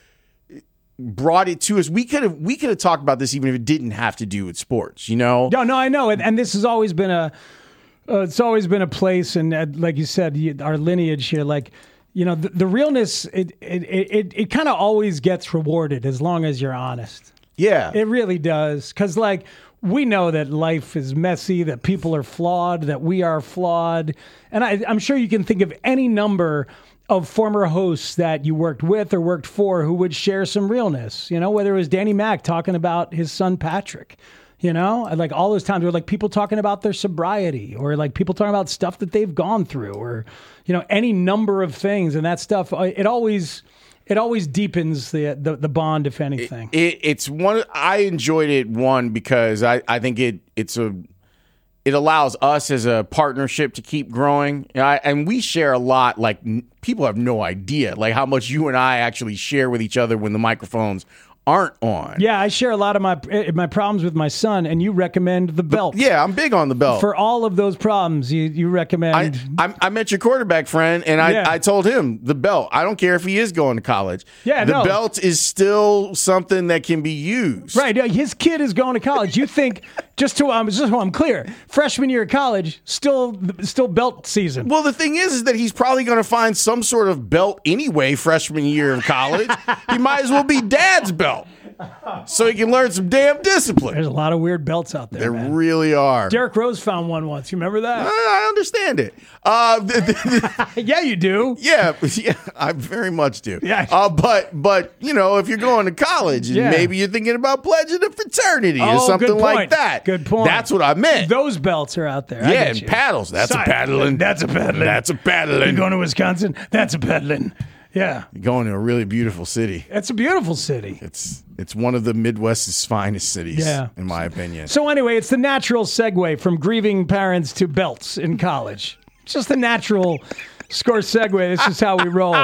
brought it to us. We could have we could have talked about this even if it didn't have to do with sports, you know? No, no, I know. And, and this has always been a, uh, it's always been a place. And uh, like you said, you, our lineage here, like, you know, the, the realness, it, it, it, it kind of always gets rewarded as long as you're honest. Yeah. It really does. Because, like, we know that life is messy, that people are flawed, that we are flawed. And I, I'm sure you can think of any number of former hosts that you worked with or worked for who would share some realness, you know, whether it was Danny Mac talking about his son, Patrick, you know, like all those times were like people talking about their sobriety, or like people talking about stuff that they've gone through, or, you know, any number of things. And that stuff, it always, it always deepens the, the, the bond, if anything. It, it, it's one, I enjoyed it, one, because I, I think it, it's a, it allows us as a partnership to keep growing. I, and we share a lot. Like, people have no idea, like, how much you and I actually share with each other when the microphones aren't on. Yeah, I share a lot of my my problems with my son, and you recommend the belt. Yeah, I'm big on the belt. For all of those problems, you, you recommend... I, I, I met your quarterback friend, and I, Yeah. I told him the belt. I don't care if he is going to college. Yeah, the no. belt is still something that can be used. Right, yeah, his kid is going to college. You think, just to um, just so I'm clear, freshman year of college, still still belt season. Well, the thing is, is that he's probably going to find some sort of belt anyway freshman year of college. He might as well be dad's belt, so he can learn some damn discipline. There's a lot of weird belts out there, There man. really are. Derrick Rose found one once. You remember that? I understand it. Uh, th- th- th- yeah, you do. Yeah, yeah, I very much do. Yeah. Uh, but but you know, if you're going to college and Yeah. maybe you're thinking about pledging a fraternity or Oh, something good like point. that, Good point. That's what I meant. Those belts are out there. I Yeah, get and you. paddles. That's Side- a paddling. That's a paddling. That's a paddling. You going to Wisconsin? That's a paddling. Yeah. You're going to a really beautiful city. It's a beautiful city. It's it's one of the Midwest's finest cities, Yeah. in my opinion. So anyway, it's the natural segue from grieving parents to belts in college. It's just the natural score segue. This is how we roll.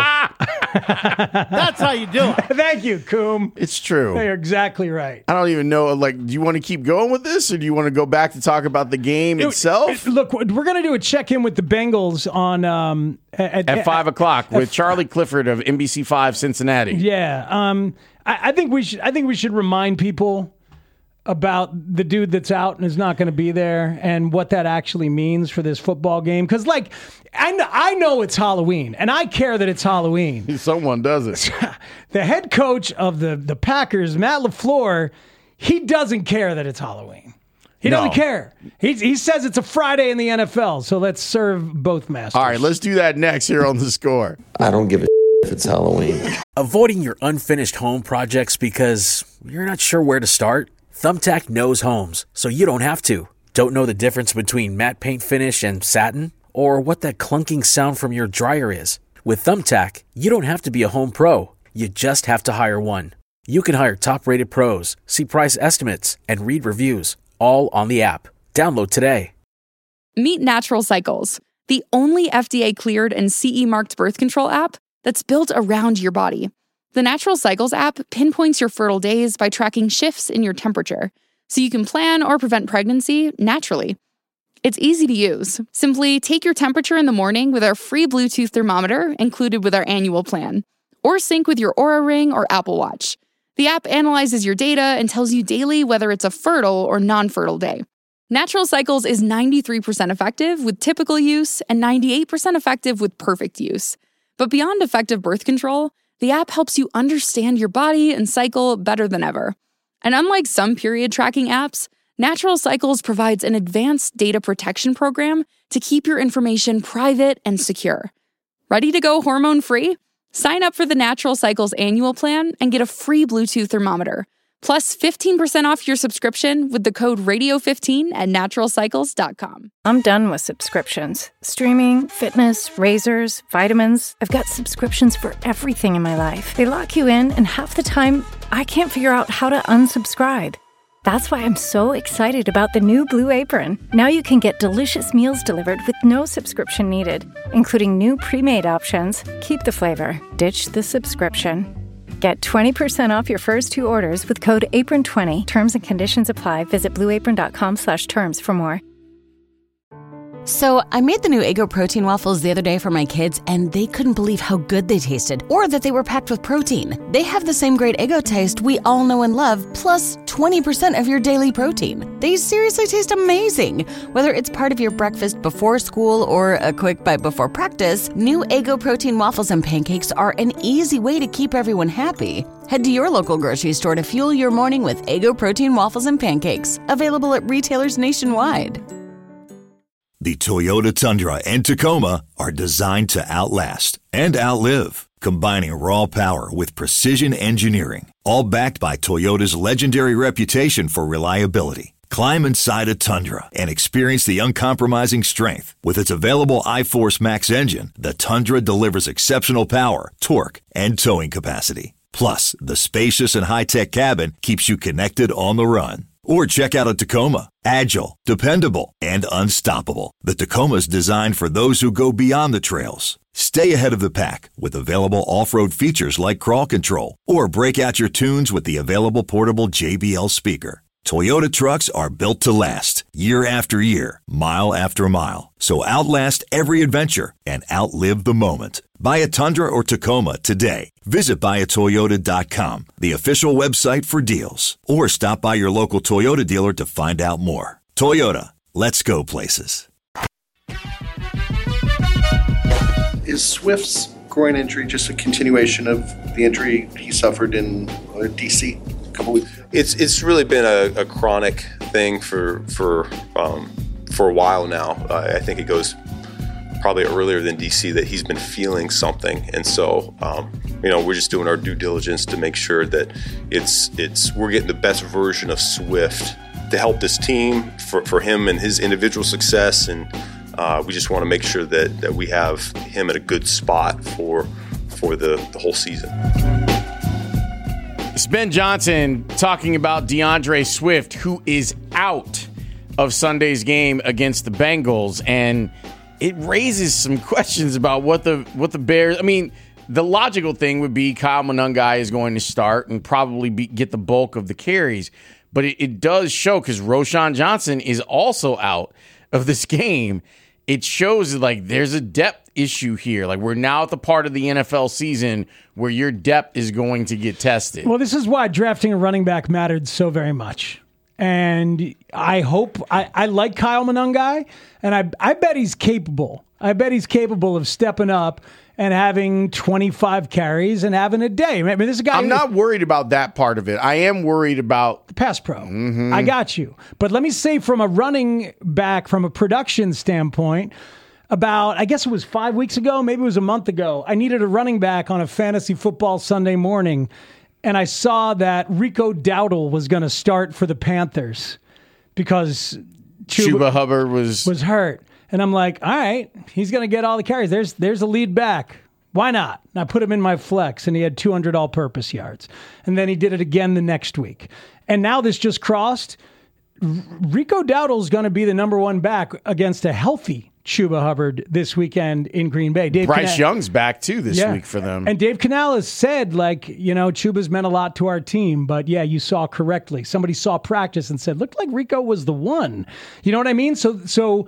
That's how you do it. Thank you, Coom. It's true. You're exactly right. I don't even know, like, do you want to keep going with this, or do you want to go back to talk about the game It- itself? it- look, we're going to do a check-in with the Bengals on um, at, At five o'clock at- with Charlie Clifford of N B C five Cincinnati. Yeah, um, I, I think we should. I think we should remind people about the dude that's out and is not going to be there, and what that actually means for this football game. Because, like, I know, I know it's Halloween, and I care that it's Halloween. Someone does it. The head coach of the the Packers, Matt LaFleur, he doesn't care that it's Halloween. He No. doesn't care. He he says it's a Friday in the N F L, so let's serve both masters. All right, let's do that next here on The Score. I don't give a if it's Halloween. Avoiding your unfinished home projects because you're not sure where to start? Thumbtack knows homes, so you don't have to. Don't know the difference between matte paint finish and satin? Or what that clunking sound from your dryer is? With Thumbtack, you don't have to be a home pro. You just have to hire one. You can hire top-rated pros, see price estimates, and read reviews, all on the app. Download today. Meet Natural Cycles, the only F D A-cleared and C E-marked birth control app that's built around your body. The Natural Cycles app pinpoints your fertile days by tracking shifts in your temperature, so you can plan or prevent pregnancy naturally. It's easy to use. Simply take your temperature in the morning with our free Bluetooth thermometer included with our annual plan, or sync with your Oura Ring or Apple Watch. The app analyzes your data and tells you daily whether it's a fertile or non-fertile day. Natural Cycles is ninety-three percent effective with typical use and ninety-eight percent effective with perfect use. But beyond effective birth control, the app helps you understand your body and cycle better than ever. And unlike some period tracking apps, Natural Cycles provides an advanced data protection program to keep your information private and secure. Ready to go hormone-free? Sign up for the Natural Cycles annual plan and get a free Bluetooth thermometer, plus fifteen percent off your subscription with the code radio fifteen at natural cycles dot com. I'm done with subscriptions. Streaming, fitness, razors, vitamins. I've got subscriptions for everything in my life. They lock you in, and half the time, I can't figure out how to unsubscribe. That's why I'm so excited about the new Blue Apron. Now you can get delicious meals delivered with no subscription needed, including new pre-made options. Keep the flavor, ditch the subscription. Get twenty percent off your first two orders with code apron twenty. Terms and conditions apply. Visit blue apron dot com slash terms for more. So I made the new Eggo protein waffles the other day for my kids, and they couldn't believe how good they tasted, or that they were packed with protein. They have the same great Eggo taste we all know and love, plus twenty percent of your daily protein. They seriously taste amazing. Whether it's part of your breakfast before school or a quick bite before practice, new Eggo protein waffles and pancakes are an easy way to keep everyone happy. Head to your local grocery store to fuel your morning with Eggo protein waffles and pancakes, available at retailers nationwide. The Toyota Tundra and Tacoma are designed to outlast and outlive, combining raw power with precision engineering, all backed by Toyota's legendary reputation for reliability. Climb inside a Tundra and experience the uncompromising strength. With its available iForce Max engine, the Tundra delivers exceptional power, torque, and towing capacity. Plus, the spacious and high-tech cabin keeps you connected on the run. Or check out a Tacoma. Agile, dependable, and unstoppable. The Tacoma's designed for those who go beyond the trails. Stay ahead of the pack with available off-road features like crawl control. Or break out your tunes with the available portable J B L speaker. Toyota trucks are built to last, year after year, mile after mile. So outlast every adventure and outlive the moment. Buy a Tundra or Tacoma today. Visit buy a toyota dot com, the official website for deals. Or stop by your local Toyota dealer to find out more. Toyota, let's go places. Is Swift's groin injury just a continuation of the injury he suffered in uh, D C a couple weeks ago? It's it's really been a, a chronic thing for for um, for a while now. Uh, I think it goes probably earlier than D C that he's been feeling something, and so um, you know we're just doing our due diligence to make sure that it's it's we're getting the best version of Swift to help this team for, for him and his individual success, and uh, we just want to make sure that that we have him at a good spot for for the, the whole season. It's Ben Johnson talking about DeAndre Swift, who is out of Sunday's game against the Bengals, and it raises some questions about what the what the Bears. I mean, the logical thing would be Kyle Monangai is going to start and probably be, get the bulk of the carries, but it, it does show because Roschon Johnson is also out of this game. It shows like there's a depth issue here. Like we're now at the part of the N F L season where your depth is going to get tested. Well, this is why drafting a running back mattered so very much. And I hope I, I like Kyle Monangai, and I I bet he's capable. I bet he's capable of stepping up and having twenty-five carries and having a day. I mean, this is a guy. I'm not worried about that part of it. I am worried about the pass pro. Mm-hmm. I got you. But let me say, from a running back, from a production standpoint, about, I guess it was five weeks ago, maybe it was a month ago, I needed a running back on a fantasy football Sunday morning. And I saw that Rico Dowdle was going to start for the Panthers because Chuba, Chuba Hubbard was was hurt. And I'm like, all right, he's going to get all the carries. There's there's a lead back. Why not? And I put him in my flex, and he had two hundred all-purpose yards. And then he did it again the next week. And now this just crossed. Rico Dowdle is going to be the number one back against a healthy Chuba Hubbard this weekend in Green Bay. Dave Bryce Canal- Young's back too this yeah. week for them. And Dave Canales said, like, you know, Chuba's meant a lot to our team, but yeah, you saw correctly. Somebody saw practice and said, looked like Rico was the one. You know what I mean? So, so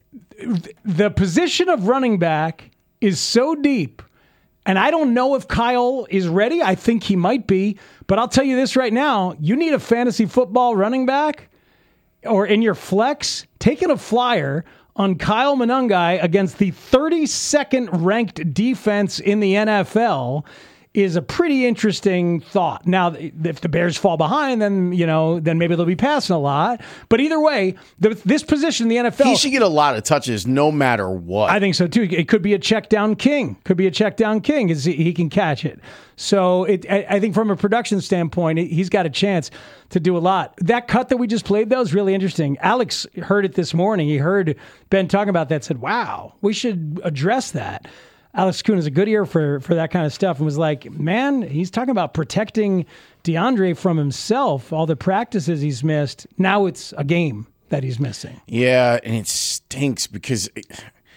the position of running back is so deep. And I don't know if Kyle is ready. I think he might be. But I'll tell you this right now. You need a fantasy football running back or in your flex, taking a flyer on Kyle Monangai against the thirty-second ranked defense in the N F L is a pretty interesting thought. Now, if the Bears fall behind, then, you know, then maybe they'll be passing a lot. But either way, the, this position in the N F L... He should get a lot of touches no matter what. I think so, too. It could be a check down king. Could be a check down king because he, he can catch it. So it, I, I think from a production standpoint, he's got a chance to do a lot. That cut that we just played, though, is really interesting. Alex heard it this morning. He heard Ben talking about that, said, wow, we should address that. Alex Kuhn is a good ear for, for that kind of stuff and was like, man, he's talking about protecting DeAndre from himself, all the practices he's missed. Now it's a game that he's missing. Yeah, and it stinks because it,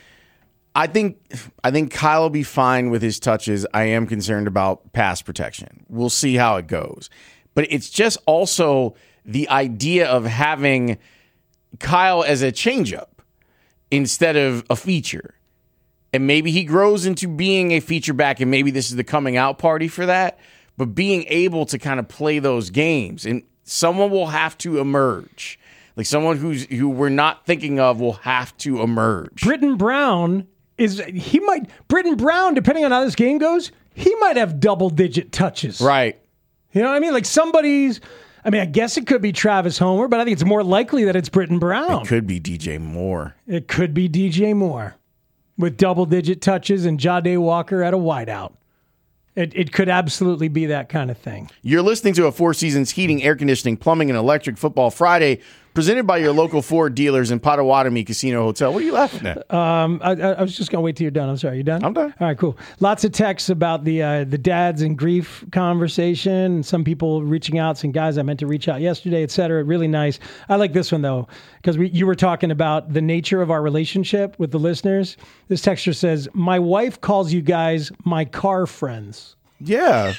I think I think Kyle will be fine with his touches. I am concerned about pass protection. We'll see how it goes. But it's just also the idea of having Kyle as a changeup instead of a feature. And maybe he grows into being a feature back, and maybe this is the coming out party for that. But being able to kind of play those games, and someone will have to emerge. Like someone who's who we're not thinking of will have to emerge. Britton Brown is he might Britton Brown, depending on how this game goes, he might have double digit touches. Right. You know what I mean? Like somebody's. I mean, I guess it could be Travis Homer, but I think it's more likely that it's Britton Brown. It could be D J Moore. It could be D J Moore. With double-digit touches and Jahdae Walker at a wideout. It, it could absolutely be that kind of thing. You're listening to a Four Seasons Heating, Air Conditioning, Plumbing, and Electric Football Friday, presented by your local Ford dealers in Potawatomi Casino Hotel. What are you laughing at? Um, I, I was just going to wait till you're done. I'm sorry. You done? I'm done. All right, cool. Lots of texts about the uh, the dads and grief conversation. Some people reaching out, some guys I meant to reach out yesterday, et cetera. Really nice. I like this one, though, because we, you were talking about the nature of our relationship with the listeners. This texter says, my wife calls you guys my car friends. Yeah.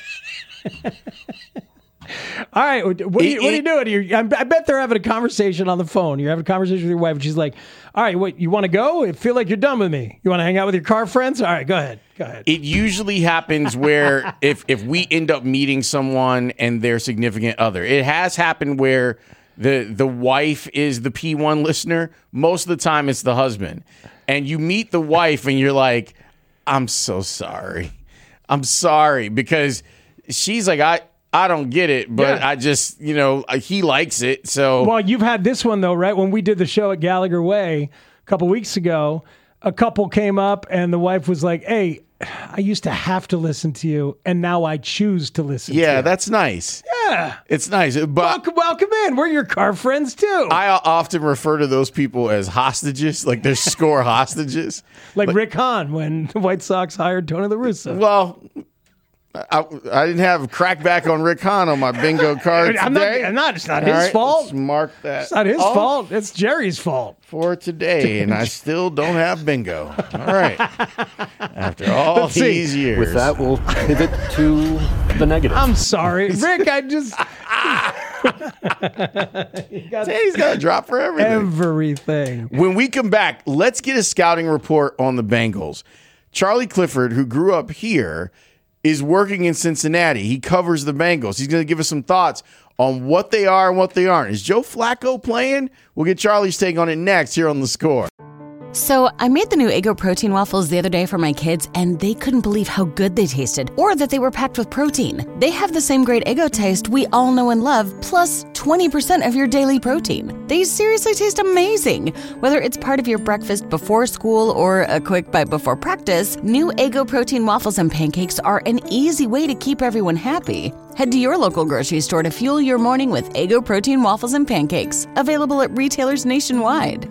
All right, what are you, what are you doing? You're, I bet they're having a conversation on the phone. You're having a conversation with your wife, and she's like, all right, what, you want to go? I feel like you're done with me. You want to hang out with your car friends? All right, go ahead. Go ahead. It usually happens where if, if we end up meeting someone and their significant other, it has happened where the, the wife is the P one listener. Most of the time, it's the husband. And you meet the wife, and you're like, I'm so sorry. I'm sorry, because she's like, I... I don't get it, but yeah. I just, you know, he likes it. So, well, you've had this one, though, right? When we did the show at Gallagher Way a couple weeks ago, a couple came up and the wife was like, hey, I used to have to listen to you, and now I choose to listen yeah, to you. Yeah, that's nice. Yeah. It's nice. But welcome, welcome in. We're your car friends, too. I often refer to those people as hostages, like they're score hostages. Like, like Rick Hahn when the White Sox hired Tony La Russa. Well, I, I didn't have crackback on Rick Hahn on my bingo card today. I'm not, I'm not. It's not All his right, fault. let's mark that. It's not his off fault. It's Jerry's fault. For today, and I still don't have bingo. All right. After all Let's these see. years. With that, we'll pivot to the negative. I'm sorry. Rick, I just... He's got a drop for everything. Everything. When we come back, let's get a scouting report on the Bengals. Charlie Clifford, who grew up here, is working in Cincinnati. He covers the Bengals. He's going to give us some thoughts on what they are and what they aren't. Is Joe Flacco playing? We'll get Charlie's take on it next here on The Score. So I made the new Eggo protein waffles the other day for my kids, and they couldn't believe how good they tasted, or that they were packed with protein. They have the same great Eggo taste we all know and love, plus twenty percent of your daily protein. They seriously taste amazing. Whether it's part of your breakfast before school or a quick bite before practice, new Eggo protein waffles and pancakes are an easy way to keep everyone happy. Head to your local grocery store to fuel your morning with Eggo protein waffles and pancakes, available at retailers nationwide.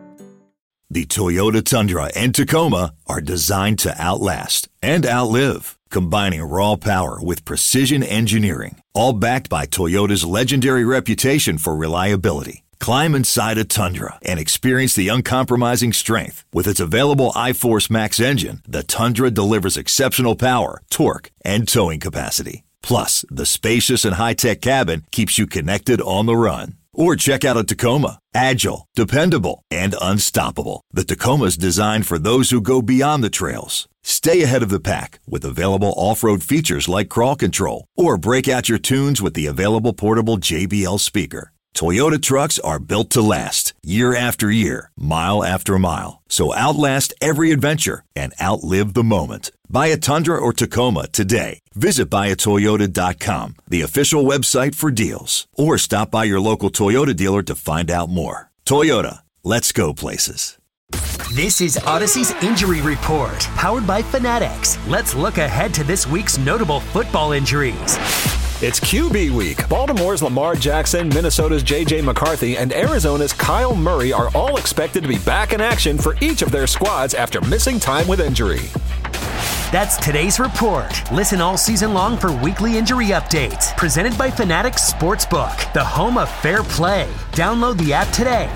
The Toyota Tundra and Tacoma are designed to outlast and outlive, combining raw power with precision engineering, all backed by Toyota's legendary reputation for reliability. Climb inside a Tundra and experience the uncompromising strength. With its available iForce Max engine, the Tundra delivers exceptional power, torque, and towing capacity. Plus, the spacious and high-tech cabin keeps you connected on the run. Or check out a Tacoma. Agile, dependable, and unstoppable. The Tacoma's designed for those who go beyond the trails. Stay ahead of the pack with available off-road features like crawl control. Or break out your tunes with the available portable J B L speaker. Toyota trucks are built to last, year after year, mile after mile. So outlast every adventure and outlive the moment. Buy a Tundra or Tacoma today. Visit buy a toyota dot com, the official website for deals. Or stop by your local Toyota dealer to find out more. Toyota, let's go places. This is Odyssey's Injury Report, powered by Fanatics. Let's look ahead to this week's notable football injuries. It's Q B week. Baltimore's Lamar Jackson, Minnesota's J J McCarthy, and Arizona's Kyle Murray are all expected to be back in action for each of their squads after missing time with injury. That's today's report. Listen all season long for weekly injury updates. Presented by Fanatics Sportsbook, the home of fair play. Download the app today.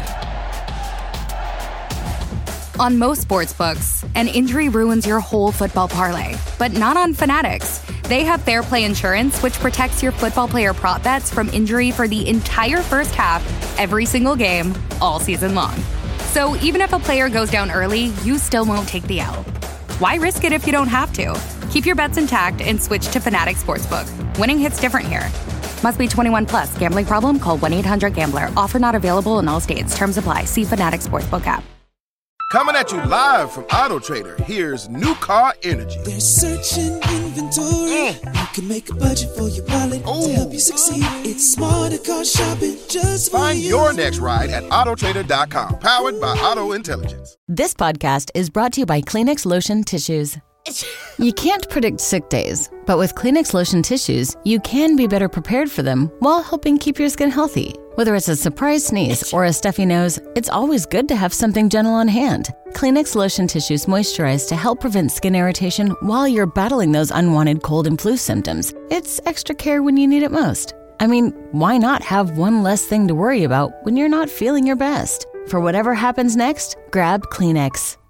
On most sportsbooks, an injury ruins your whole football parlay, but not on Fanatics. They have Fair Play Insurance, which protects your football player prop bets from injury for the entire first half, every single game, all season long. So even if a player goes down early, you still won't take the L. Why risk it if you don't have to? Keep your bets intact and switch to Fanatics Sportsbook. Winning hits different here. Must be twenty-one plus. Gambling problem? Call one eight hundred gambler. Offer not available in all states. Terms apply. See Fanatics Sportsbook app. Coming at you live from Auto Trader, here's New Car Energy. They're searching inventory. Mm. You can make a budget for your wallet Ooh. To help you succeed. It's smarter car shopping just for Find you. your next ride at auto trader dot com, powered by Auto Intelligence. This podcast is brought to you by Kleenex Lotion Tissues. You can't predict sick days, but with Kleenex Lotion Tissues, you can be better prepared for them while helping keep your skin healthy. Whether it's a surprise sneeze or a stuffy nose, it's always good to have something gentle on hand. Kleenex Lotion Tissues moisturize to help prevent skin irritation while you're battling those unwanted cold and flu symptoms. It's extra care when you need it most. I mean, why not have one less thing to worry about when you're not feeling your best? For whatever happens next, grab Kleenex.